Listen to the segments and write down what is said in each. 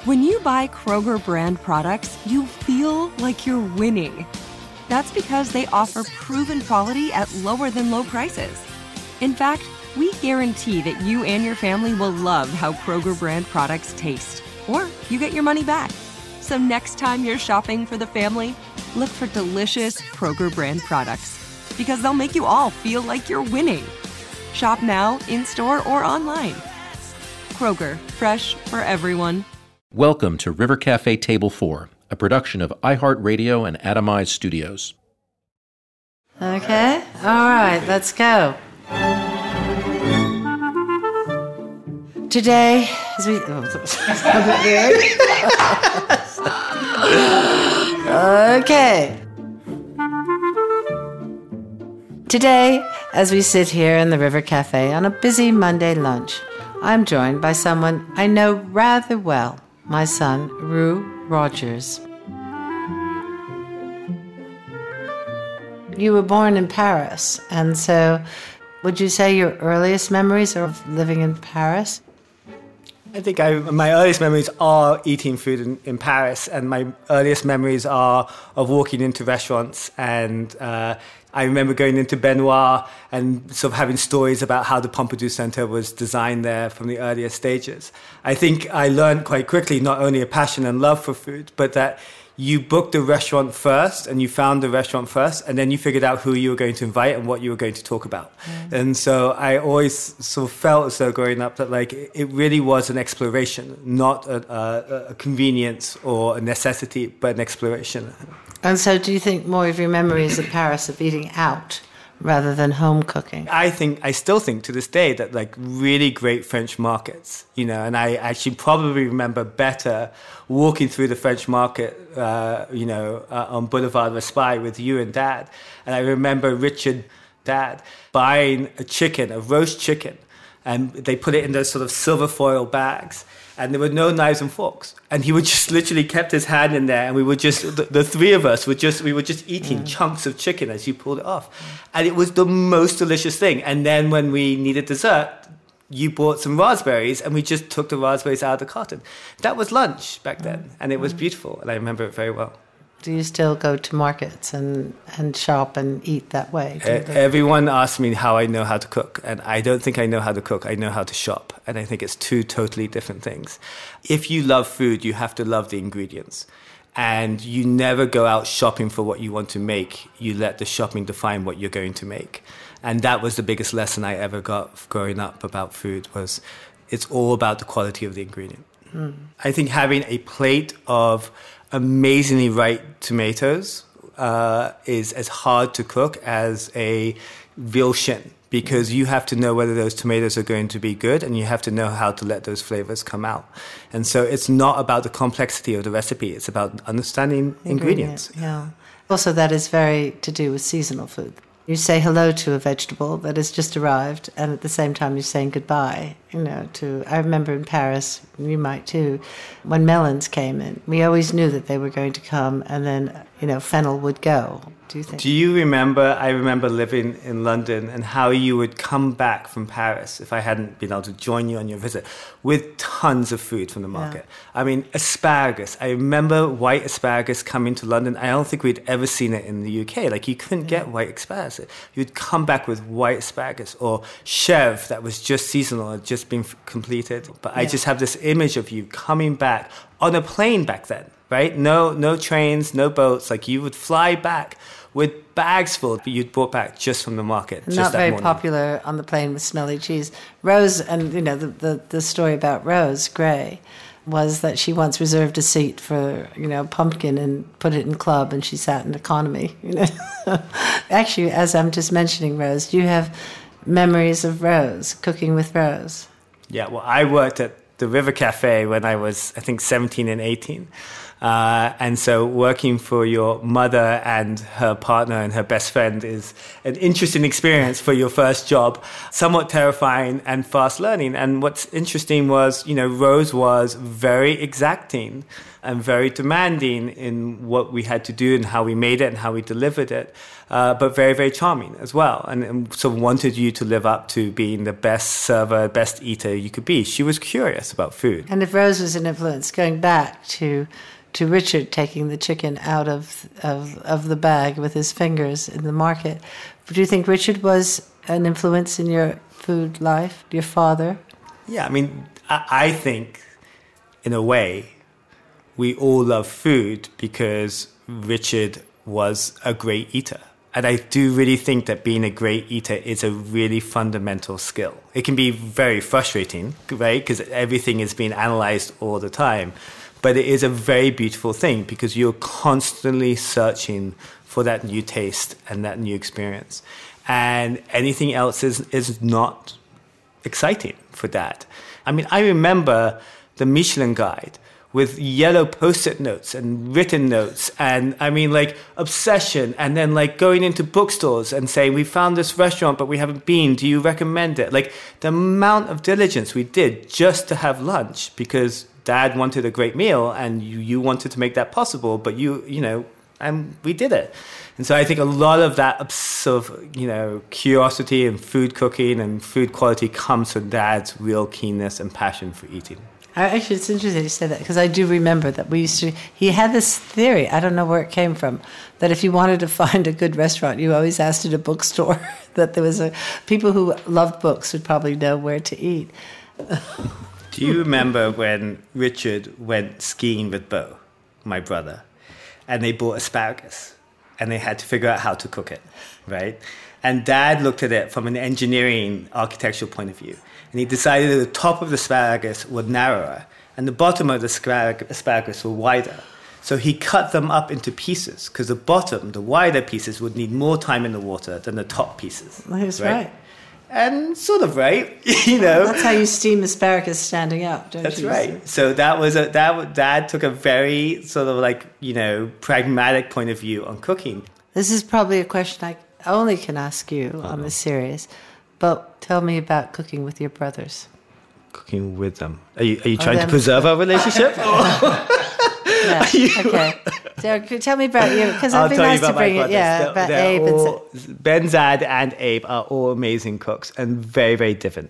When you buy Kroger brand products, you feel like you're winning. That's because they offer proven quality at lower than low prices. In fact, we guarantee that you and your family will love how Kroger brand products taste, or you get your money back. So next time you're shopping for the family, look for delicious Kroger brand products, because they'll make you all feel like you're winning. Shop now, in-store, or online. Kroger, fresh for everyone. Welcome to River Cafe Table 4, a production of iHeartRadio and Atomize Studios. Okay, all right, let's go. Today, as we... Okay. Today, as we sit here in the River Cafe on a busy Monday lunch, I'm joined by someone I know rather well, my son, Rue Rogers. You were born in Paris, and so would you say your earliest memories are of living in Paris? I think my earliest memories are eating food in Paris, and my earliest memories are of walking into restaurants. And I remember going into Benoit and sort of having stories about how the Pompidou Center was designed there from the earliest stages. I think I learned quite quickly not only a passion and love for food, but that you booked the restaurant first and you found the restaurant first, and then you figured out who you were going to invite and what you were going to talk about. And so I always sort of felt as though growing up that like it really was an exploration, not a convenience or a necessity, but an exploration. And so do you think more of your memories of Paris of eating out rather than home cooking? I still think to this day that like really great French markets, and I actually probably remember better walking through the French market, on Boulevard Raspail with you and Dad. And I remember Richard, Dad, buying a roast chicken, and they put it in those sort of silver foil bags. And there were no knives and forks. And he would just literally kept his hand in there, and we were just, the three of us were just eating chunks of chicken as you pulled it off. And it was the most delicious thing. And then when we needed dessert, you bought some raspberries, and we just took the raspberries out of the carton. That was lunch back then, and it was beautiful, and I remember it very well. Do you still go to markets and shop and eat that way? Everyone asks me how I know how to cook, and I don't think I know how to cook. I know how to shop, and I think it's two totally different things. If you love food, you have to love the ingredients, and you never go out shopping for what you want to make. You let the shopping define what you're going to make. And that was the biggest lesson I ever got growing up about food, was it's all about the quality of the ingredient. I think having a plate of amazingly ripe tomatoes is as hard to cook as a veal shin, because you have to know whether those tomatoes are going to be good, and you have to know how to let those flavors come out. And so it's not about the complexity of the recipe, it's about understanding ingredients. Yeah. Also, that is very to do with seasonal food. You say hello to a vegetable that has just arrived, and at the same time you're saying goodbye, I remember in Paris, you might too, when melons came in, we always knew that they were going to come, and then, fennel would go. Do you think? Do you remember, I remember living in London, and how you would come back from Paris, if I hadn't been able to join you on your visit, with tons of food from the market. Yeah. I mean, asparagus. I remember white asparagus coming to London. I don't think we'd ever seen it in the UK. Like, you couldn't get white asparagus. You'd come back with white asparagus, or chèvre that was just seasonal, had just been completed. But I just have this image of you coming back on a plane back then, right? No trains, no boats. Like, you would fly back with bags full that you'd brought back just from the market. Not very popular on the plane with smelly cheese. Rose, and the story about Rose Gray was that she once reserved a seat for, pumpkin and put it in club, and she sat in economy. Actually, as I'm just mentioning Rose, do you have memories of Rose, cooking with Rose? Yeah, well, I worked at the River Cafe when I was, I think, 17 and 18. And so working for your mother and her partner and her best friend is an interesting experience for your first job, somewhat terrifying and fast learning. And what's interesting was, Rose was very exacting and very demanding in what we had to do and how we made it and how we delivered it, but very, very charming as well. And sort of wanted you to live up to being the best server, best eater you could be. She was curious about food. And if Rose was an influence, going back to Richard taking the chicken out of the bag with his fingers in the market, do you think Richard was an influence in your food life, your father? Yeah, I think, in a way, we all love food because Richard was a great eater. And I do really think that being a great eater is a really fundamental skill. It can be very frustrating, right? Because everything is being analyzed all the time. But it is a very beautiful thing because you're constantly searching for that new taste and that new experience. And anything else is not exciting for Dad. I remember the Michelin Guide with yellow Post-it notes and written notes and obsession, and then going into bookstores and saying, we found this restaurant but we haven't been, do you recommend it? The amount of diligence we did just to have lunch because Dad wanted a great meal and you wanted to make that possible, but and we did it. And so I think a lot of that sort of, curiosity and food cooking and food quality comes from Dad's real keenness and passion for eating. Actually, it's interesting you say that because I do remember that he had this theory, I don't know where it came from, that if you wanted to find a good restaurant, you always asked at a bookstore, that there was people who loved books would probably know where to eat. Do you remember when Richard went skiing with Bo, my brother, and they bought asparagus and they had to figure out how to cook it, right? And Dad looked at it from an engineering, architectural point of view. And he decided that the top of the asparagus was narrower and the bottom of the asparagus were wider. So he cut them up into pieces because the bottom, the wider pieces, would need more time in the water than the top pieces. That's right. And sort of right, That's how you steam asparagus standing up, don't That's you? That's right. So Dad took a very sort of pragmatic point of view on cooking. This is probably a question I only can ask you on this series, but tell me about cooking with your brothers. Cooking with them. Are you trying to preserve our relationship? Yeah. Okay. So tell me about you, because it'd be nice to bring it. Yeah, about Abe and Ben, Zad, and Abe are all amazing cooks and very, very different.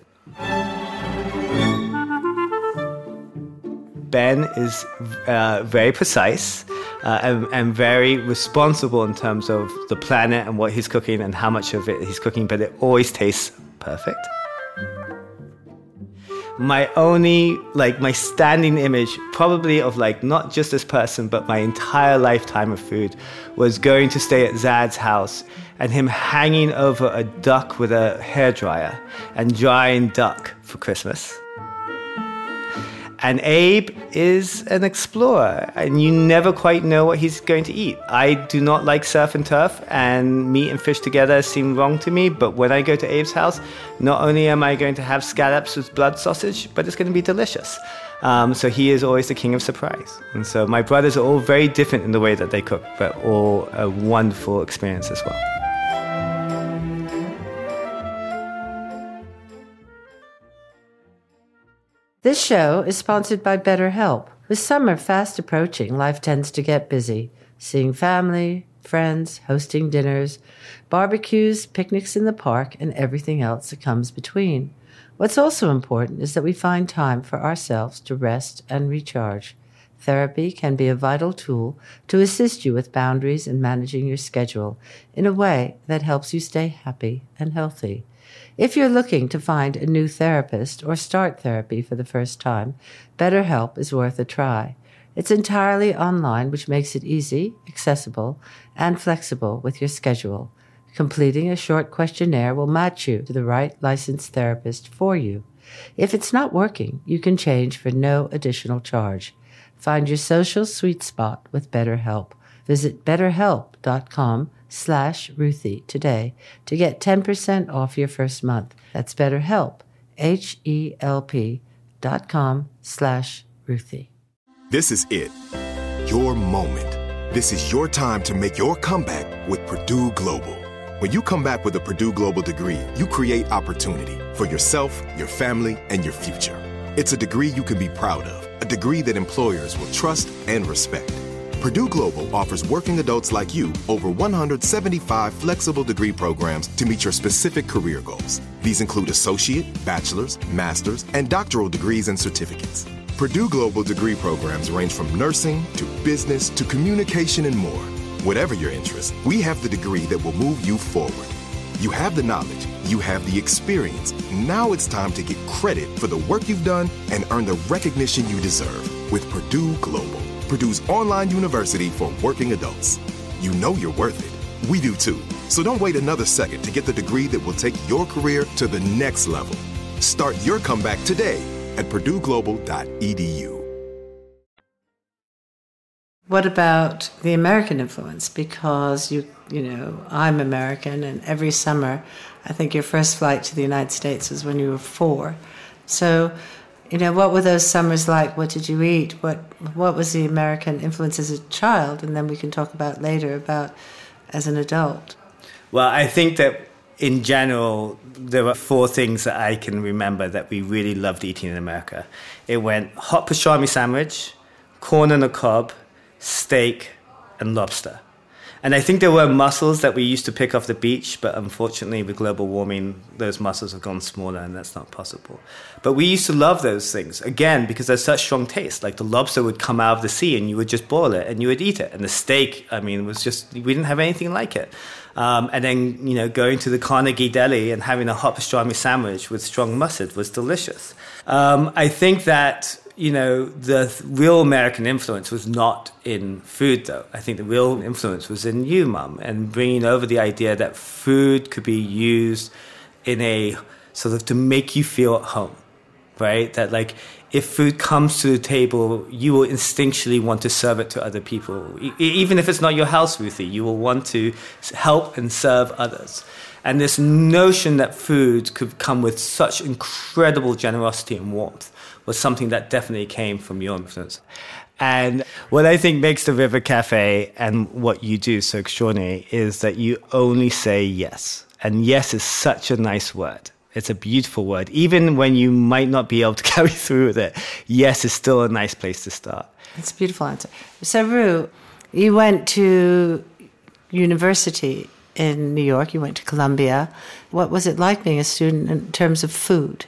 Ben is very precise and very responsible in terms of the planet and what he's cooking and how much of it he's cooking, but it always tastes perfect. My only, my standing image, probably of not just this person, but my entire lifetime of food, was going to stay at Zad's house and him hanging over a duck with a hairdryer and drying duck for Christmas. And Abe is an explorer, and you never quite know what he's going to eat. I do not like surf and turf, and meat and fish together seem wrong to me, but when I go to Abe's house, not only am I going to have scallops with blood sausage, but it's going to be delicious. So he is always the king of surprise. And so my brothers are all very different in the way that they cook, but all a wonderful experience as well. This show is sponsored by BetterHelp. With summer fast approaching, life tends to get busy. Seeing family, friends, hosting dinners, barbecues, picnics in the park, and everything else that comes between. What's also important is that we find time for ourselves to rest and recharge. Therapy can be a vital tool to assist you with boundaries and managing your schedule in a way that helps you stay happy and healthy. If you're looking to find a new therapist or start therapy for the first time, BetterHelp is worth a try. It's entirely online, which makes it easy, accessible, and flexible with your schedule. Completing a short questionnaire will match you to the right licensed therapist for you. If it's not working, you can change for no additional charge. Find your social sweet spot with BetterHelp. Visit BetterHelp.com/Ruthie today to get 10% off your first month. That's BetterHelp, HELP.com/Ruthie. This is it. your moment. This is your time to make your comeback with Purdue Global. When you come back with a Purdue Global degree, you create opportunity for yourself, your family, and your future. It's a degree you can be proud of, a degree that employers will trust and respect. Purdue Global offers working adults like you over 175 flexible degree programs to meet your specific career goals. These include associate, bachelor's, master's, and doctoral degrees and certificates. Purdue Global degree programs range from nursing to business to communication and more. Whatever your interest, we have the degree that will move you forward. You have the knowledge, you have the experience. Now it's time to get credit for the work you've done and earn the recognition you deserve with Purdue Global, Purdue's online university for working adults. You know you're worth it. We do too. So don't wait another second to get the degree that will take your career to the next level. Start your comeback today at purdueglobal.edu. What about the American influence? Because you know, I'm American, and every summer, I think your first flight to the United States was when you were 4. So, you know, what were those summers like? What did you eat? What was the American influence as a child? And then we can talk about later about as an adult. Well, I think that in general, there were 4 things that I can remember that we really loved eating in America. It went hot pastrami sandwich, corn on the cob, steak, and lobster. And I think there were mussels that we used to pick off the beach, but unfortunately with global warming, those mussels have gone smaller and that's not possible. But we used to love those things, again, because there's such strong taste. Like the lobster would come out of the sea and you would just boil it and you would eat it. And the steak, I mean, was just, we didn't have anything like it. And then, you know, going to the Carnegie Deli and having a hot pastrami sandwich with strong mustard was delicious. I think that, you know, the real American influence was not in food, though. I think the real influence was in you, Mum, and bringing over the idea that food could be used in a sort of to make you feel at home, right? That, like, if food comes to the table, you will instinctually want to serve it to other people. Even if it's not your house, Ruthie, you will want to help and serve others. And this notion that food could come with such incredible generosity and warmth was something that definitely came from your influence. And what I think makes the River Cafe and what you do so extraordinary is that you only say yes. And yes is such a nice word. It's a beautiful word. Even when you might not be able to carry through with it, yes is still a nice place to start. It's a beautiful answer. So, Ru, you went to university in New York. You went to Columbia. What was it like being a student in terms of food?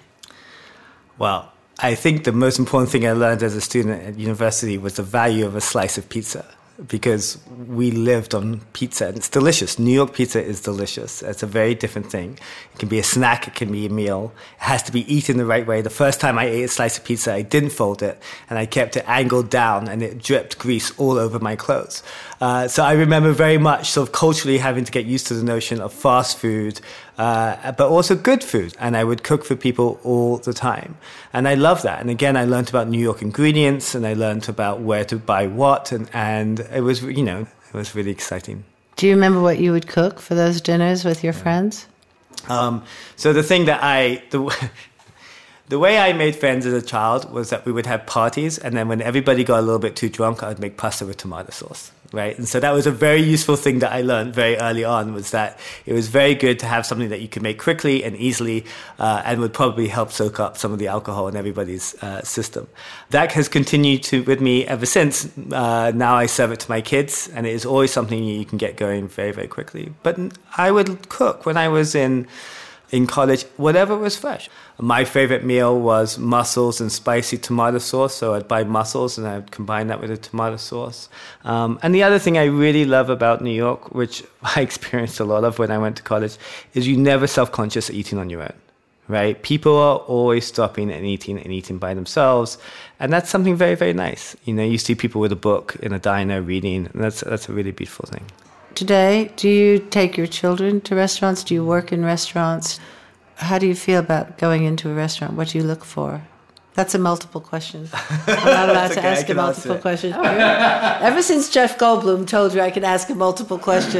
Well, I think the most important thing I learned as a student at university was the value of a slice of pizza, because we lived on pizza, and it's delicious. New York pizza is delicious. It's a very different thing. It can be a snack, it can be a meal. It has to be eaten the right way. The first time I ate a slice of pizza, I didn't fold it, and I kept it angled down, and it dripped grease all over my clothes. So I remember very much sort of culturally having to get used to the notion of fast food, but also good food. And I would cook for people all the time. And I love that. And again, I learned about New York ingredients, and I learned about where to buy what. And it was, you know, it was really exciting. Do you remember what you would cook for those dinners with your friends? So the thing that the way I made friends as a child was that we would have parties, and then when everybody got a little bit too drunk, I'd make pasta with tomato sauce, right? And so that was a very useful thing that I learned very early on, was that it was very good to have something that you could make quickly and easily, and would probably help soak up some of the alcohol in everybody's system. That has continued with me ever since. Now I serve it to my kids, and it is always something you can get going very, very quickly. But I would cook when I was in college, whatever was fresh. My favorite meal was mussels and spicy tomato sauce, so I'd buy mussels and I'd combine that with a tomato sauce. And the other thing I really love about New York, which I experienced a lot of when I went to college, is you're never self-conscious eating on your own, right? People are always stopping and eating by themselves, and that's something very, very nice. You know, you see people with a book in a diner reading, and that's a really beautiful thing. Today, do you take your children to restaurants? Do you work in restaurants? How do you feel about going into a restaurant? What do you look for? That's a multiple question. I'm not allowed to ask a multiple question. Ever since Jeff Goldblum told you I could ask a multiple question.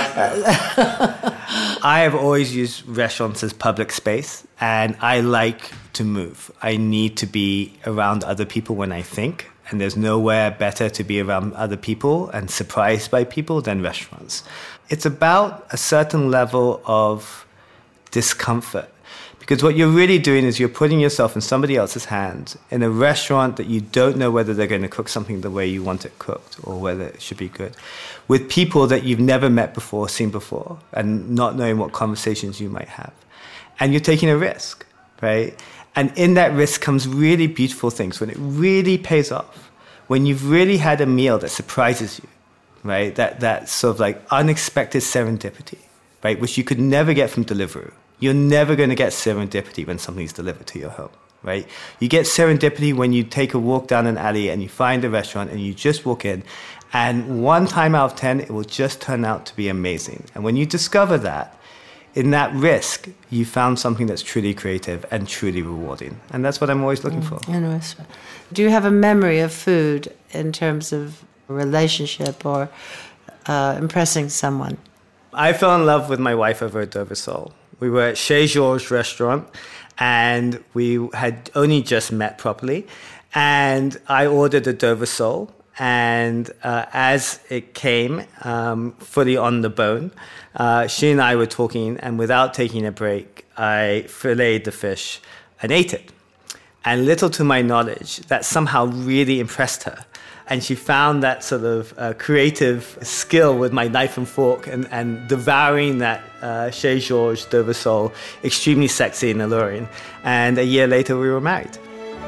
I have always used restaurants as public space, and I like to move. I need to be around other people when I think. And there's nowhere better to be around other people and surprised by people than restaurants. It's about a certain level of discomfort. Because what you're really doing is you're putting yourself in somebody else's hands in a restaurant that you don't know whether they're going to cook something the way you want it cooked or whether it should be good, with people that you've never met before, seen before, and not knowing what conversations you might have. And you're taking a risk, right? And in that risk comes really beautiful things, when it really pays off, when you've really had a meal that surprises you, right? That sort of like unexpected serendipity, right? Which you could never get from Deliveroo. You're never going to get serendipity when something's delivered to your home, right? You get serendipity when you take a walk down an alley and you find a restaurant and you just walk in, and 1 time out of 10, it will just turn out to be amazing. And when you discover that, in that risk, you found something that's truly creative and truly rewarding. And that's what I'm always looking for. Interesting. Do you have a memory of food in terms of a relationship or impressing someone? I fell in love with my wife over a Dover sole. We were at Chez Georges restaurant, and we had only just met properly. And I ordered a Dover sole, and as it came, fully on the bone, she and I were talking, and without taking a break, I filleted the fish and ate it. And little to my knowledge, that somehow really impressed her. And she found that sort of creative skill with my knife and fork and devouring that Chez Georges Dover sole extremely sexy and alluring. And a year later, we were married.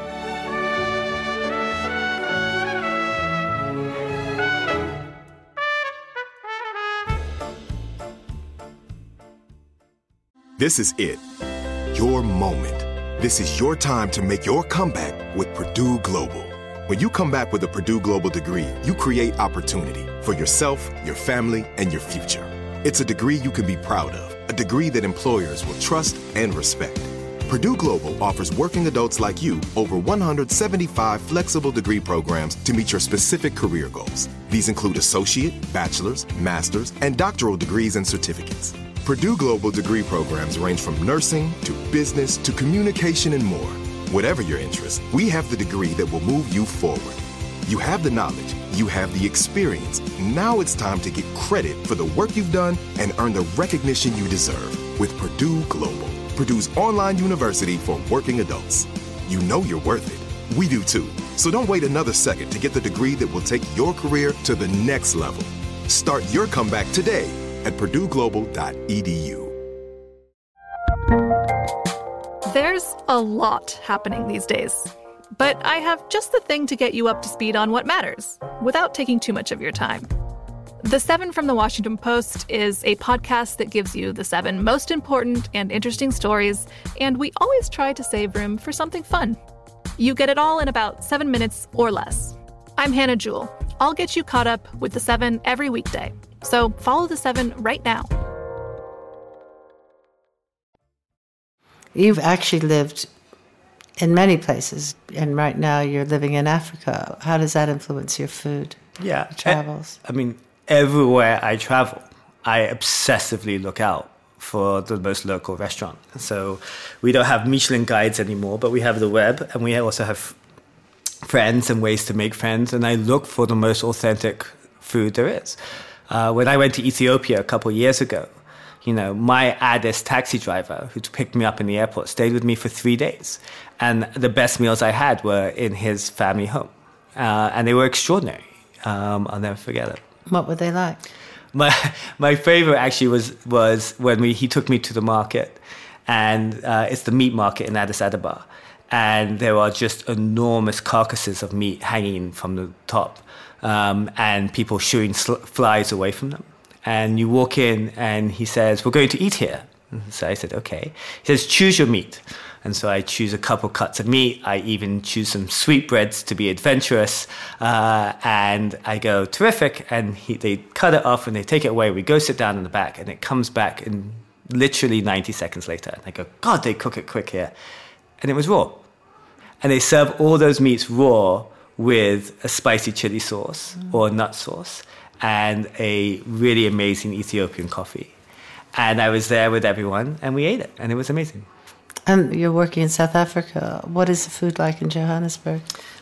This is it. Your moment. This is your time to make your comeback with Purdue Global. When you come back with a Purdue Global degree, you create opportunity for yourself, your family, and your future. It's a degree you can be proud of, a degree that employers will trust and respect. Purdue Global offers working adults like you over 175 flexible degree programs to meet your specific career goals. These include associate, bachelor's, master's, and doctoral degrees and certificates. Purdue Global degree programs range from nursing to business to communication and more. Whatever your interest, we have the degree that will move you forward. You have the knowledge, you have the experience. Now it's time to get credit for the work you've done and earn the recognition you deserve with Purdue Global, Purdue's online university for working adults. You know you're worth it. We do too. So don't wait another second to get the degree that will take your career to the next level. Start your comeback today at purdueglobal.edu. There's a lot happening these days, but I have just the thing to get you up to speed on what matters without taking too much of your time. The 7 from the Washington Post is a podcast that gives you the 7 most important and interesting stories, and we always try to save room for something fun. You get it all in about 7 minutes or less. I'm Hannah Jewell. I'll get you caught up with the 7 every weekday. So follow the 7 right now. You've actually lived in many places, and right now you're living in Africa. How does that influence your food? Yeah. Travels? I mean, everywhere I travel, I obsessively look out for the most local restaurant. So we don't have Michelin guides anymore, but we have the web, and we also have friends and ways to make friends, and I look for the most authentic food there is. When I went to Ethiopia a couple of years ago, you know, my Addis taxi driver who picked me up in the airport stayed with me for 3 days. And the best meals I had were in his family home. And they were extraordinary. I'll never forget it. What were they like? My favorite actually was when he took me to the market. And it's the meat market in Addis Ababa. And there are just enormous carcasses of meat hanging from the top. And people shooing flies away from them. And you walk in and he says, "We're going to eat here." So I said, "Okay." He says, "Choose your meat." And so I choose a couple cuts of meat. I even choose some sweetbreads to be adventurous. And I go, "Terrific." And they cut it off and they take it away. We go sit down in the back and it comes back in literally 90 seconds later. And I go, "God, they cook it quick here." And it was raw. And they serve all those meats raw with a spicy chili sauce or nut sauce and a really amazing Ethiopian coffee. And I was there with everyone, and we ate it, and it was amazing. And you're working in South Africa. What is the food like in Johannesburg?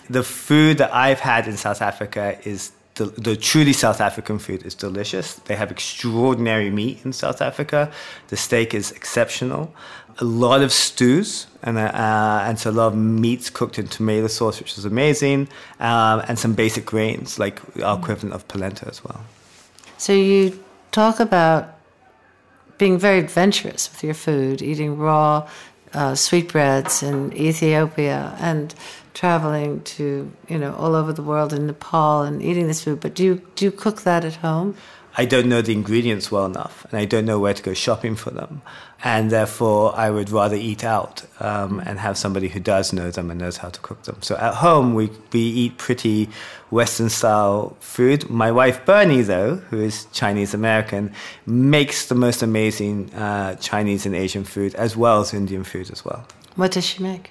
the food that I've had in South Africa is the truly South African food is delicious. They have extraordinary meat in South Africa. The steak is exceptional. A lot of stews and so a lot of meats cooked in tomato sauce, which is amazing, and some basic grains like our equivalent of polenta as well. So you talk about being very adventurous with your food, eating raw sweetbreads in Ethiopia and traveling to, all over the world in Nepal and eating this food. But do you cook that at home? I don't know the ingredients well enough, and I don't know where to go shopping for them. And therefore, I would rather eat out and have somebody who does know them and knows how to cook them. So at home, we eat pretty Western-style food. My wife, Bernie, though, who is Chinese-American, makes the most amazing Chinese and Asian food, as well as Indian food as well. What does she make?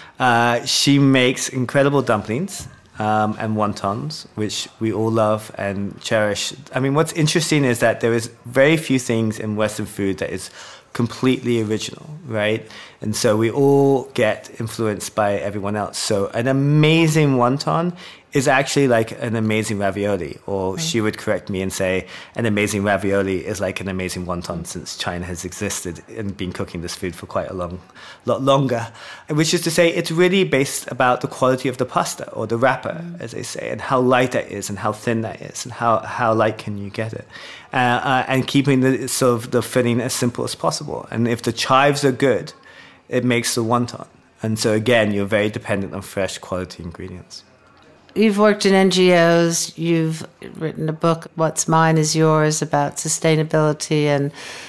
She makes incredible dumplings. And wontons, which we all love and cherish. I mean, what's interesting is that there is very few things in Western food that is completely original, right? And so we all get influenced by everyone else. So an amazing wonton is actually like an amazing ravioli, or she would correct me and say an amazing ravioli is like an amazing wonton, since China has existed and been cooking this food for quite a lot longer. Which is to say, it's really based about the quality of the pasta or the wrapper, as they say, and how light that is and how thin that is and how light can you get it. And keeping the filling as simple as possible. And if the chives are good, it makes the wonton. And so again, you're very dependent on fresh quality ingredients. You've worked in NGOs, you've written a book, What's Mine is Yours, about sustainability and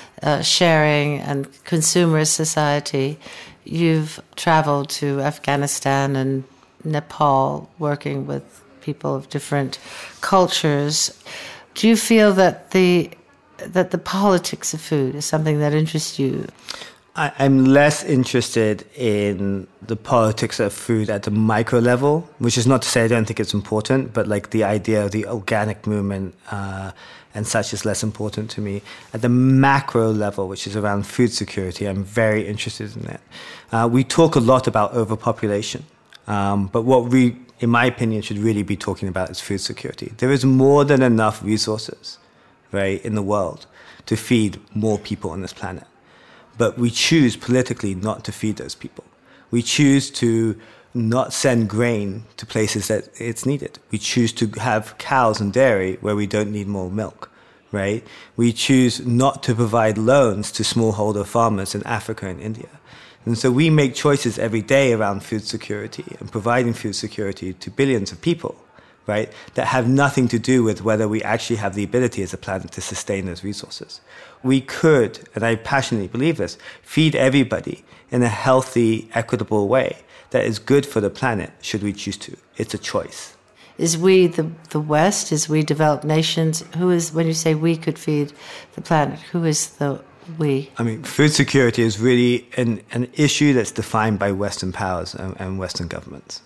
sharing and consumer society. You've traveled to Afghanistan and Nepal, working with people of different cultures. Do you feel that the politics of food is something that interests you? I'm less interested in the politics of food at the micro level, which is not to say I don't think it's important, but like the idea of the organic movement and such is less important to me. At the macro level, which is around food security, I'm very interested in it. We talk a lot about overpopulation, but what we, in my opinion, should really be talking about is food security. There is more than enough resources, right, in the world to feed more people on this planet. But we choose politically not to feed those people. We choose to not send grain to places that it's needed. We choose to have cows and dairy where we don't need more milk, right? We choose not to provide loans to smallholder farmers in Africa and India. And so we make choices every day around food security and providing food security to billions of people, right, that have nothing to do with whether we actually have the ability as a planet to sustain those resources. We could, and I passionately believe this, feed everybody in a healthy, equitable way that is good for the planet, should we choose to. It's a choice. Is we the West, is we developed nations, who is, when you say we could feed the planet, who is the we? I mean, food security is really an issue that's defined by Western powers and Western governments.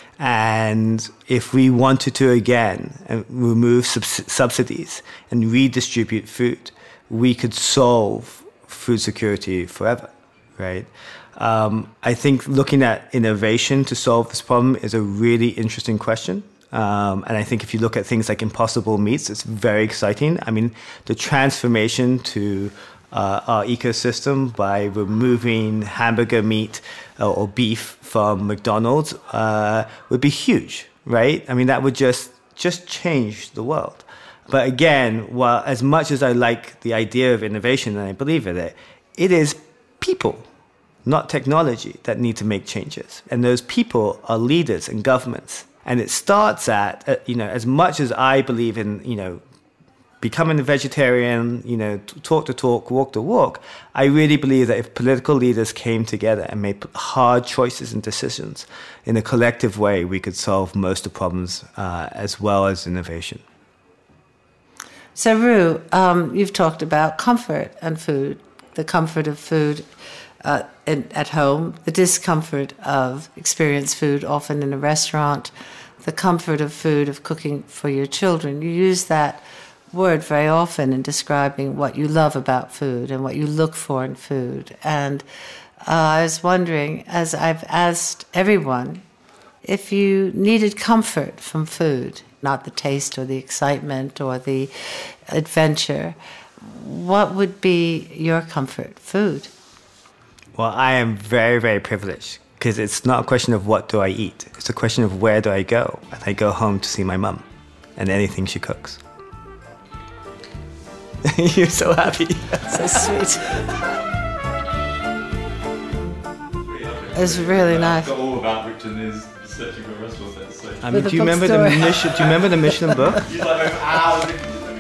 And if we wanted to, again, remove subsidies and redistribute food, we could solve food security forever, right? I think looking at innovation to solve this problem is a really interesting question. And I think if you look at things like Impossible Meats, it's very exciting. I mean, the transformation to our ecosystem by removing hamburger meat or beef from McDonald's would be huge, right? I mean, that would just change the world. But again, while as much as I like the idea of innovation and I believe in it, it is people, not technology, that need to make changes. And those people are leaders and governments. And it starts at, as much as I believe in, becoming a vegetarian, talk the talk, walk the walk, I really believe that if political leaders came together and made hard choices and decisions in a collective way, we could solve most of the problems as well as innovation. So, Ru, you've talked about comfort and food, the comfort of food at home, the discomfort of experienced food, often in a restaurant, the comfort of food, of cooking for your children. You use that word very often in describing what you love about food and what you look for in food. And I was wondering, as I've asked everyone, If you needed comfort from food, not the taste or the excitement or the adventure, what would be your comfort food? Well, I am very, very privileged because it's not a question of what do I eat. It's a question of where do I go. And I go home to see my mum and anything she cooks. You're so happy. So sweet. It's really nice. All about Richard is searching for restaurants. So. I mean, do you remember the Michelin book? He's like hours.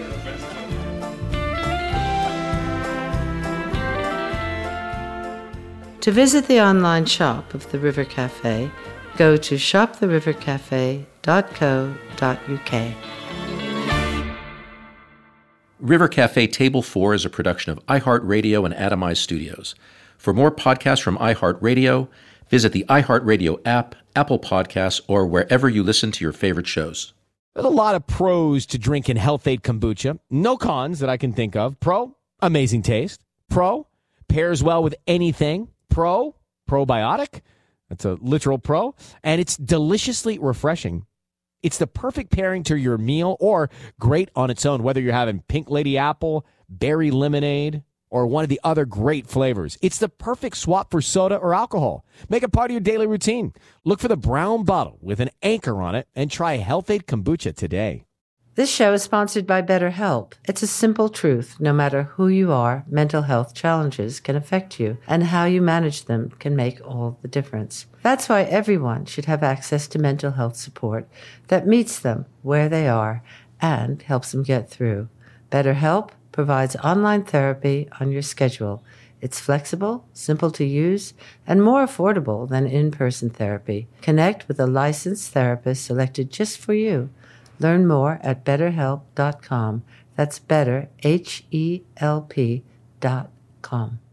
To visit the online shop of the River Cafe, go to shoptherivercafe.co.uk. River Cafe Table 4 is a production of iHeartRadio and Atomized Studios. For more podcasts from iHeartRadio, visit the iHeartRadio app, Apple Podcasts, or wherever you listen to your favorite shows. There's a lot of pros to drinking Health-Ade kombucha. No cons that I can think of. Pro, amazing taste. Pro, pairs well with anything. Pro, probiotic. That's a literal pro. And it's deliciously refreshing. It's the perfect pairing to your meal or great on its own, whether you're having Pink Lady Apple, berry lemonade, or one of the other great flavors. It's the perfect swap for soda or alcohol. Make it part of your daily routine. Look for the brown bottle with an anchor on it and try Health-Ade kombucha today. This show is sponsored by BetterHelp. It's a simple truth. No matter who you are, mental health challenges can affect you, and how you manage them can make all the difference. That's why everyone should have access to mental health support that meets them where they are and helps them get through. BetterHelp provides online therapy on your schedule. It's flexible, simple to use, and more affordable than in-person therapy. Connect with a licensed therapist selected just for you. Learn more at betterhelp.com. That's better, HELP.com.